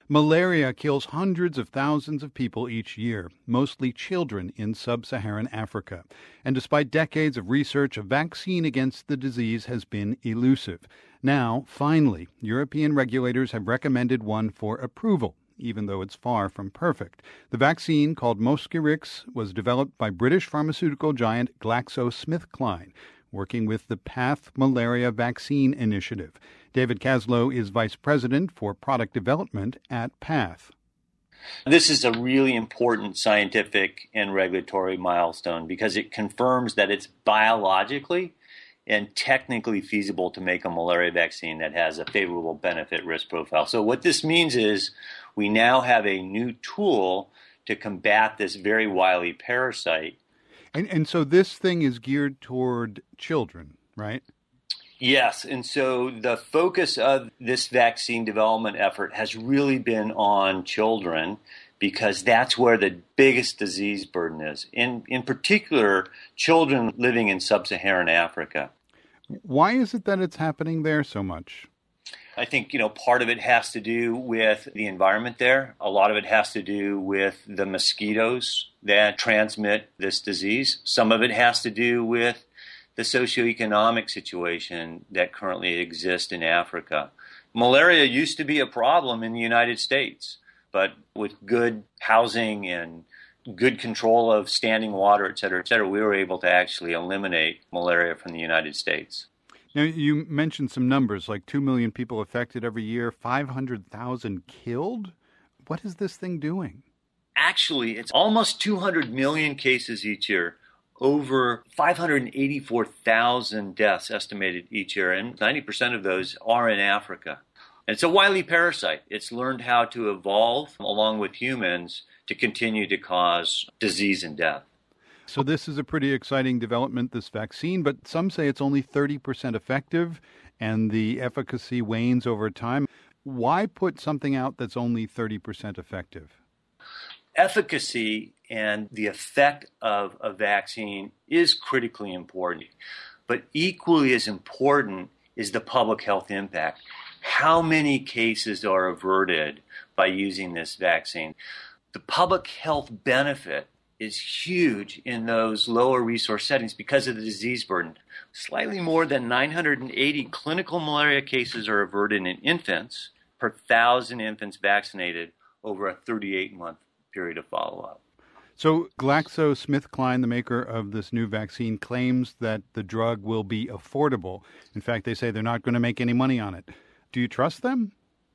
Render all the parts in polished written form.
Malaria kills hundreds of thousands of people each year, mostly children in sub-Saharan Africa. And despite decades of research, a vaccine against the disease has been elusive. Now, finally, European regulators have recommended one for approval, even though it's far from perfect. The vaccine, called Mosquirix, was developed by British pharmaceutical giant GlaxoSmithKline, working with the PATH Malaria Vaccine Initiative. David Kaslow is vice president for product development at PATH. This is a really important scientific and regulatory milestone because it confirms that it's biologically and technically feasible to make a malaria vaccine that has a favorable benefit-risk profile. So what this means is we now have a new tool to combat this very wily parasite. And so this thing is geared toward children, right? Yes, and so the focus of this vaccine development effort has really been on children because that's where the biggest disease burden is, in particular, children living in sub-Saharan Africa. Why is it that it's happening there so much? I think, part of it has to do with the environment there. A lot of it has to do with the mosquitoes that transmit this disease. Some of it has to do with the socioeconomic situation that currently exists in Africa. Malaria used to be a problem in the United States, but with good housing and good control of standing water, et cetera, we were able to actually eliminate malaria from the United States. Now, you mentioned some numbers, like 2 million people affected every year, 500,000 killed. What is this thing doing? Actually, it's almost 200 million cases each year, over 584,000 deaths estimated each year, and 90% of those are in Africa. And it's a wily parasite. It's learned how to evolve along with humans to continue to cause disease and death. So this is a pretty exciting development, this vaccine, but some say it's only 30% effective and the efficacy wanes over time. Why put something out that's only 30% effective? Efficacy and the effect of a vaccine is critically important, but equally as important is the public health impact. How many cases are averted by using this vaccine? The public health benefit is huge in those lower resource settings because of the disease burden. Slightly more than 980 clinical malaria cases are averted in infants per 1,000 infants vaccinated over a 38-month period of follow-up. So GlaxoSmithKline, the maker of this new vaccine, claims that the drug will be affordable. In fact, they say they're not going to make any money on it. Do you trust them?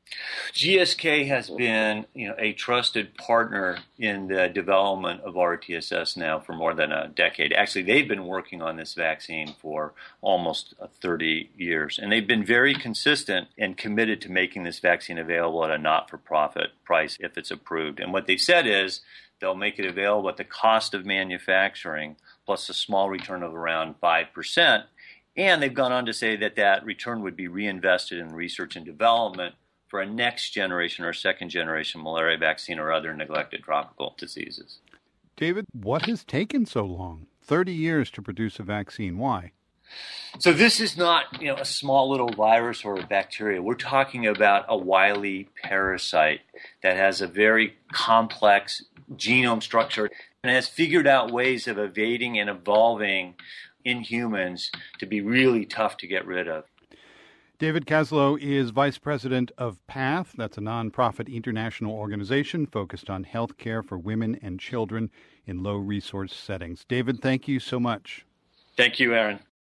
GSK has been, a trusted partner in the development of rTSS now for more than a decade. Actually, they've been working on this vaccine for almost 30 years, and they've been very consistent and committed to making this vaccine available at a not-for-profit price if it's approved. And what they said is they'll make it available at the cost of manufacturing plus a small return of around 5%. And they've gone on to say that that return would be reinvested in research and development for a next generation or second generation malaria vaccine or other neglected tropical diseases. David, what has taken so long? 30 years to produce a vaccine. Why? So this is not, a small little virus or a bacteria. We're talking about a wily parasite that has a very complex genome structure and has figured out ways of evading and evolving in humans to be really tough to get rid of. David Kaslow is vice president of PATH. That's a nonprofit international organization focused on health care for women and children in low-resource settings. David, thank you so much. Thank you, Aaron.